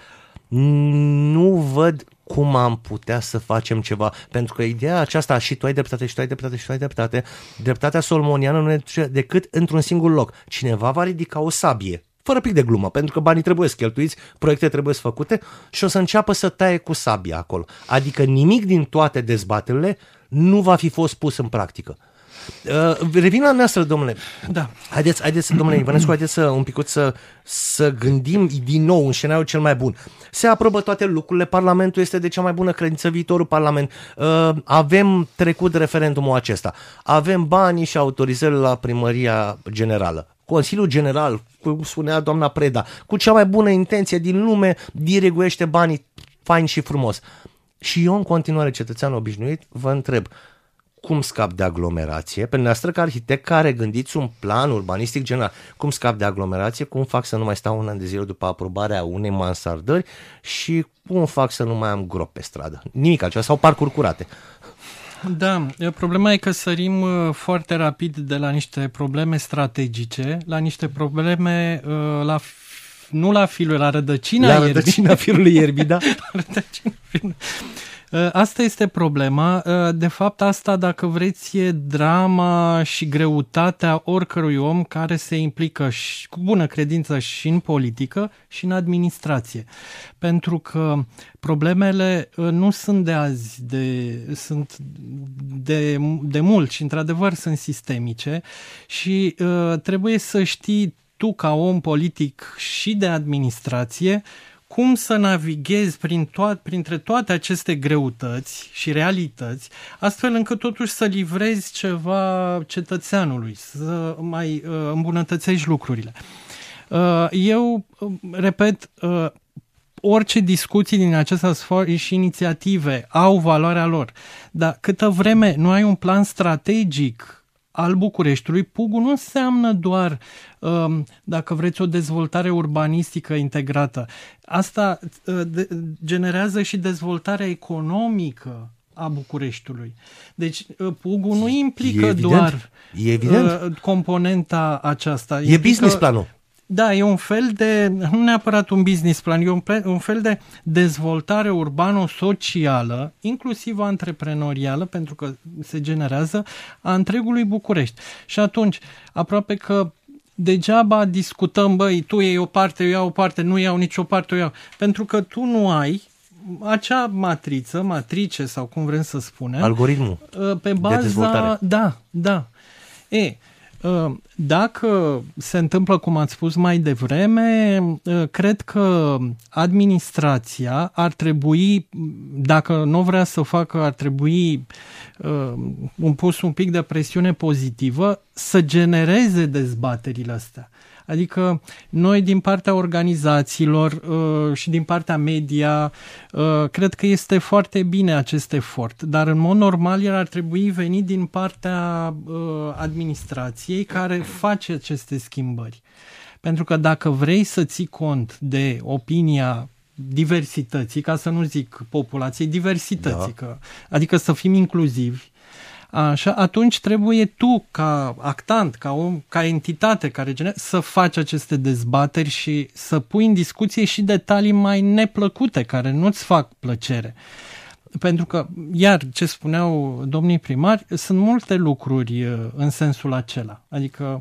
nu văd cum am putea să facem ceva, pentru că ideea aceasta, și tu ai dreptate, și tu ai dreptate, și tu ai dreptate, dreptatea solomoniană nu e decât într-un singur loc. Cineva va ridica o sabie, fără pic de glumă, pentru că banii trebuie cheltuiți, proiecte trebuie făcute și o să înceapă să taie cu sabia acolo. Adică nimic din toate dezbaterile nu va fi fost pus în practică. Uh, revin la noastră, domnule. Da. Haideți, haideți, domnule Ivănescu, haideți să un picut să, să gândim din nou în scenariul cel mai bun. Se aprobă toate lucrurile, Parlamentul este de cea mai bună credință, viitorul Parlament. Uh, avem trecut referendumul acesta. Avem banii și autorizările la Primăria Generală. Consiliul General, cum spunea doamna Preda, cu cea mai bună intenție din lume, diriguiește banii fain și frumos. Și eu, în continuare, cetățean obișnuit, vă întreb, cum scap de aglomerație? Pe noastră, ca arhitect care gândiți un plan urbanistic general, cum scap de aglomerație, cum fac să nu mai stau un an de zile după aprobarea unei mansardări și cum fac să nu mai am gropi pe stradă? Nimic altceva, sau parcuri curate. Da, problema e că sărim foarte rapid de la niște probleme strategice la niște probleme la nu la filul, la rădăcina la ierbii. La rădăcina firului ierbii, da. La rădăcina firului. Asta este problema. De fapt, asta, dacă vreți, e drama și greutatea oricărui om care se implică și, cu bună credință și în politică și în administrație. Pentru că problemele nu sunt de azi, de, sunt de, de mult și, într-adevăr, sunt sistemice și uh, trebuie să știi tu, ca om politic și de administrație, cum să navighezi prin toat, printre toate aceste greutăți și realități, astfel încât totuși să livrezi ceva cetățeanului, să mai uh, îmbunătățești lucrurile. Uh, eu, uh, repet, uh, orice discuții din acestea și inițiative au valoarea lor, dar câtă vreme nu ai un plan strategic al Bucureștiului, P U G-ul nu înseamnă doar, dacă vreți, o dezvoltare urbanistică integrată. Asta generează și dezvoltarea economică a Bucureștiului. Deci P U G-ul nu implică doar e evident. componenta aceasta. E implică... business planul. Da, e un fel de, nu neapărat un business plan, e un, un fel de dezvoltare urbano-socială, inclusiv antreprenorială, pentru că se generează, a întregului București. Și atunci, aproape că degeaba discutăm, băi, tu iei o parte, eu iau o parte, nu iau nicio parte, eu iau, pentru că tu nu ai acea matriță, matrice sau cum vrem să spunem, algoritmul pe baza, de dezvoltare. Da, da. E, Dacă se întâmplă cum ați spus mai devreme, cred că administrația ar trebui, dacă nu vrea să facă, ar trebui un pus un pic de presiune pozitivă să genereze dezbaterile astea. Adică noi din partea organizațiilor uh, și din partea media uh, cred că este foarte bine acest efort, dar în mod normal el ar trebui venit din partea uh, administrației care face aceste schimbări. Pentru că dacă vrei să ții cont de opinia diversității, ca să nu zic populației, diversității, da. că, adică să fim inclusivi, așa, atunci trebuie tu, ca actant, ca, om, ca entitate care generează, să faci aceste dezbateri și să pui în discuție și detalii mai neplăcute, care nu-ți fac plăcere. Pentru că, iar ce spuneau domnii primari, sunt multe lucruri în sensul acela. Adică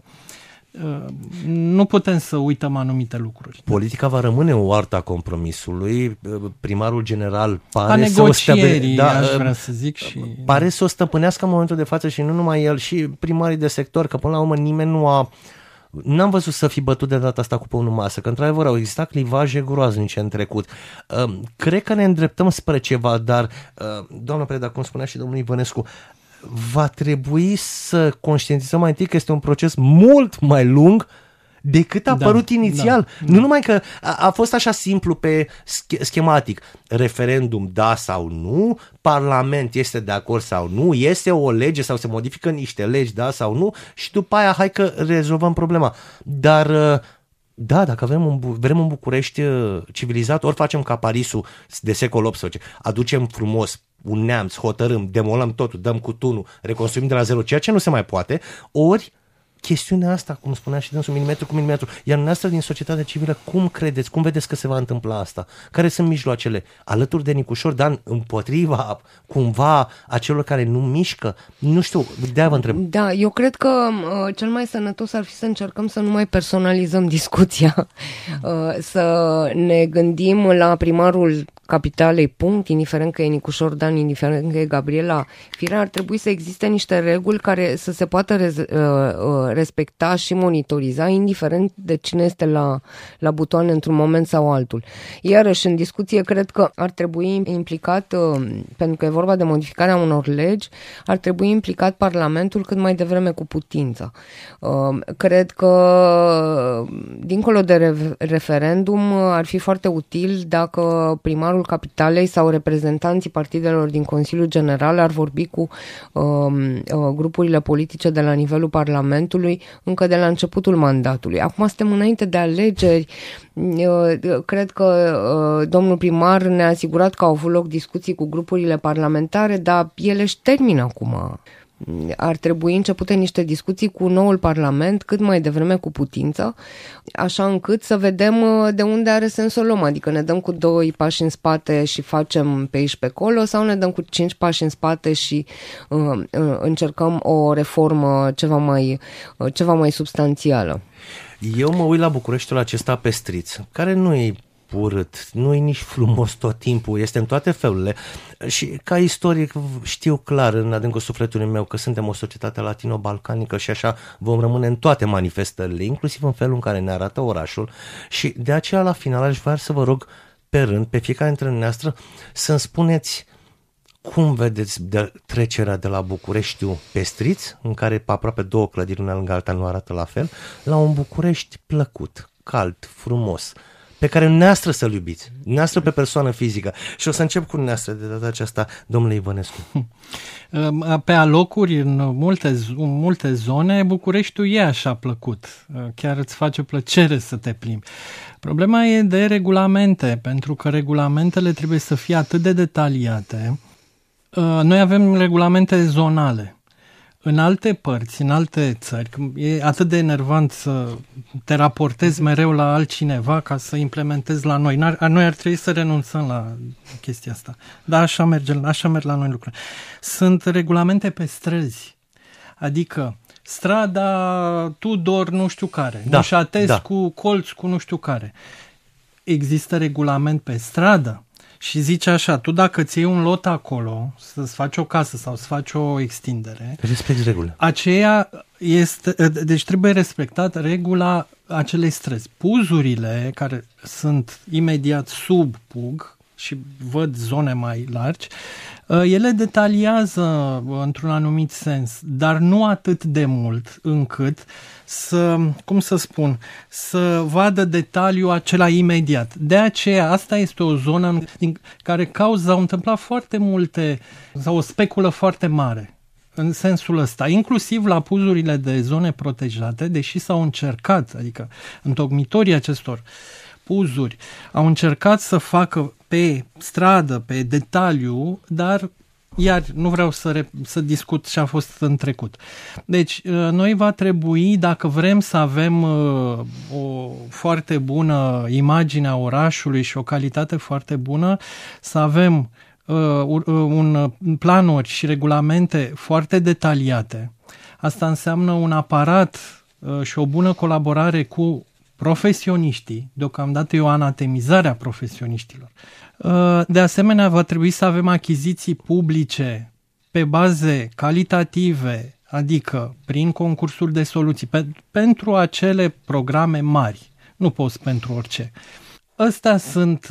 nu putem să uităm anumite lucruri. Politica va rămâne o artă a compromisului. Primarul general pare a negocierii, să o stăpânească, aș vrea să zic, și pare să o stăpânească în momentul de față și nu numai el, și primarii de sector, că până la urmă nimeni nu a N-am văzut să fi bătut de data asta cu pumnul în masă, că într-adevăr au existat clivaje groaznice în trecut. Cred că ne îndreptăm spre ceva, dar, doamnă Preda, cum spunea și domnul Ivănescu, va trebui să conștientizăm mai întâi că este un proces mult mai lung decât a da, părut inițial. Da, nu numai că a, a fost așa simplu pe schematic. Referendum da sau nu, Parlament este de acord sau nu, este o lege sau se modifică niște legi da sau nu și după aia hai că rezolvăm problema. Dar da, dacă vrem un, vrem un București civilizat, ori facem ca Parisul de secol optsprezece, aducem frumos un neamț, hotărâm, demolăm totul, dăm cu tunul, reconstruim de la zero, ceea ce nu se mai poate, ori chestiunea asta, cum spunea și dânsul, milimetru cu milimetru. Iar dumneavoastră din societatea civilă, cum credeți, cum vedeți că se va întâmpla asta? Care sunt mijloacele? Alături de Nicușor Dan, împotriva cumva a celor care nu mișcă? Nu știu, de-aia vă întreb. Da, eu cred că uh, cel mai sănătos ar fi să încercăm să nu mai personalizăm discuția, uh, să ne gândim la primarul capitalei, punct, indiferent că e Nicușor Dan, indiferent că e Gabriela Firea, ar trebui să existe niște reguli care să se poată rez, uh, uh, respecta și monitoriza, indiferent de cine este la, la butoane într-un moment sau altul. Iarăși, în discuție, cred că ar trebui implicat, uh, pentru că e vorba de modificarea unor legi, ar trebui implicat Parlamentul cât mai devreme cu putință. Uh, cred că, dincolo de re- referendum, ar fi foarte util dacă primarul Capitalei sau reprezentanții partidelor din Consiliul General ar vorbi cu uh, uh, grupurile politice de la nivelul Parlamentului încă de la începutul mandatului. Acum suntem înainte de alegeri. Uh, cred că uh, domnul primar ne-a asigurat că au avut loc discuții cu grupurile parlamentare, dar ele își termină acum. Ar trebui începute niște discuții cu noul Parlament cât mai devreme cu putință, așa încât să vedem de unde are sens să o luăm, adică ne dăm cu doi pași în spate și facem pe aici pe acolo sau ne dăm cu cinci pași în spate și uh, uh, încercăm o reformă ceva mai, uh, ceva mai substanțială. Eu mă uit la Bucureștiul acesta pestriț, care nu e urât, nu e nici frumos tot timpul, este în toate felurile și ca istoric știu clar în adâncul sufletului meu că suntem o societate latino-balcanică și așa vom rămâne în toate manifestările, inclusiv în felul în care ne arată orașul și de aceea la final aș vrea să vă rog pe rând, pe fiecare dintre dumneavoastră să-mi spuneți cum vedeți de trecerea de la Bucureștiul pestriț, în care aproape două clădiri una lângă alta nu arată la fel, la un București plăcut, cald, frumos, pe care dumneavoastră să-l iubiți, dumneavoastră pe persoană fizică. Și o să încep cu dumneavoastră de data aceasta, domnule Ivănescu. Pe alocuri, în multe, în multe zone, Bucureștiul e așa plăcut. Chiar îți face plăcere să te plimbi. Problema e de regulamente, pentru că regulamentele trebuie să fie atât de detaliate. Noi avem regulamente zonale. În alte părți, în alte țări, e atât de enervant să te raportezi mereu la altcineva ca să implementezi la noi. N-ar, noi ar trebui să renunțăm la chestia asta. Dar așa, merge, așa merg la noi lucrurile. Sunt regulamente pe străzi. Adică strada Tudor nu știu care, da, Mușatescu, da. Colț cu nu știu care. Există regulament pe stradă. Și zice așa, tu dacă ți iei un lot acolo, să-ți faci o casă sau să faci o extindere, respecti regulile. Aceea Este, deci trebuie respectat regula acelei străzi. Puzurile care sunt imediat sub pug și văd zone mai largi, ele detaliază într-un anumit sens, dar nu atât de mult încât să, cum să spun, să vadă detaliul acela imediat. De aceea, asta este o zonă din care cauza au întâmplat foarte multe, sau o speculă foarte mare. În sensul ăsta, inclusiv la puzurile de zone protejate, deși s-au încercat, adică întocmitorii acestor puzuri au încercat să facă pe stradă, pe detaliu, dar iar nu vreau să, rep- să discut ce a fost în trecut. Deci, noi va trebui, dacă vrem să avem uh, o foarte bună imagine a orașului și o calitate foarte bună, să avem uh, un planuri și regulamente foarte detaliate. Asta înseamnă un aparat uh, și o bună colaborare cu profesioniștii, deocamdată e o anatemizare a profesioniștilor. De asemenea, va trebui să avem achiziții publice pe baze calitative, adică prin concursuri de soluții, pe, pentru acele programe mari, nu poți pentru orice. Astea sunt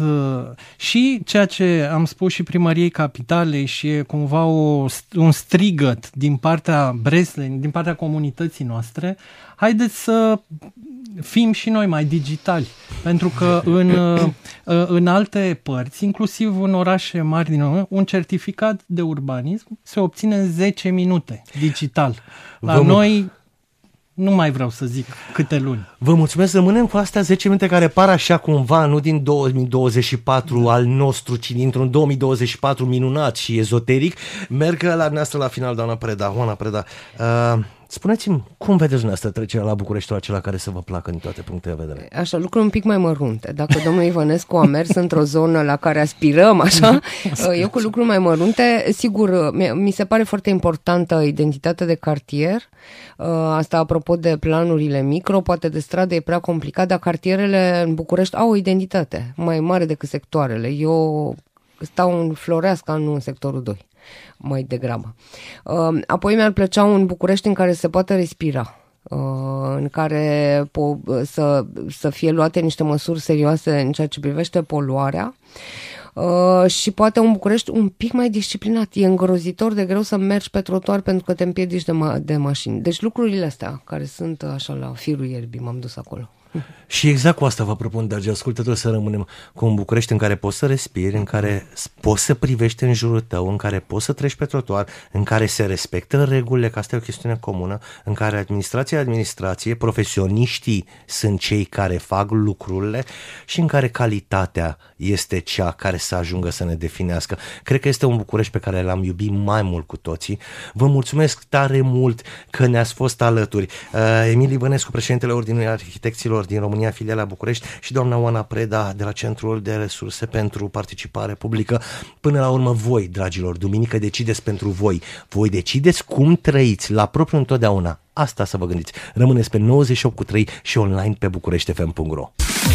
și ceea ce am spus și Primăriei Capitalei și e cumva o, un strigăt din partea Breslei, din partea comunității noastre, haideți să fim și noi mai digitali, pentru că în, în alte părți, inclusiv în orașe mari din România, un certificat de urbanism se obține în zece minute digital. La Vă noi nu mai vreau să zic câte luni. Vă mulțumesc, rămânem cu astea zece minute care par așa cumva, nu din două mii douăzeci și patru da. al nostru, ci dintr-un două mii douăzeci și patru minunat și ezoteric. Merg la dumneavoastră la final, doamna Preda, Oana Preda. Uh, spuneți-mi, cum vedeți dumneavoastră trecerea la Bucureștiul acela care să vă placă din toate punctele de vedere? Așa, lucruri un pic mai mărunte. Dacă domnul Ivănescu a mers într-o zonă la care aspirăm, așa, eu cu lucruri mai mărunte, sigur, mi se pare foarte importantă identitatea de cartier. Asta apropo de planurile micro, poate de stradă e prea complicat, dar cartierele în București au o identitate mai mare decât sectoarele. Eu stau în Floreasca, nu în sectorul doi. Mai degrabă. Apoi mi-ar plăcea un București în care se poate respira, în care po- să, să fie luate niște măsuri serioase în ceea ce privește poluarea. Uh, și poate un București un pic mai disciplinat. E îngrozitor de greu să mergi pe trotuar pentru că te împiedici de, ma- de mașini. Deci lucrurile astea care sunt așa la firul ierbii, m-am dus acolo. Și exact cu asta vă propun, dragi ascultători, să rămânem cu un București în care poți să respiri, în care poți să privești în jurul tău, în care poți să treci pe trotuar, în care se respectă regulile, că asta e o chestiune comună, în care administrația administrație, profesioniștii sunt cei care fac lucrurile și în care calitatea este cea care să ajungă să ne definească. Cred că este un București pe care l-am iubit mai mult cu toții. Vă mulțumesc tare mult că ne-ați fost alături. Uh, Emil Ivănescu, președintele Ordinului Arhitecților din România, filiala București, și doamna Oana Preda de la Centrul de Resurse pentru Participare Publică. Până la urmă, voi, dragilor, duminică decideți pentru voi. Voi decideți cum trăiți la propriu întotdeauna. Asta să vă gândiți. Rămâneți pe nouăzeci și opt cu trei și online pe bucurești f m punct ro.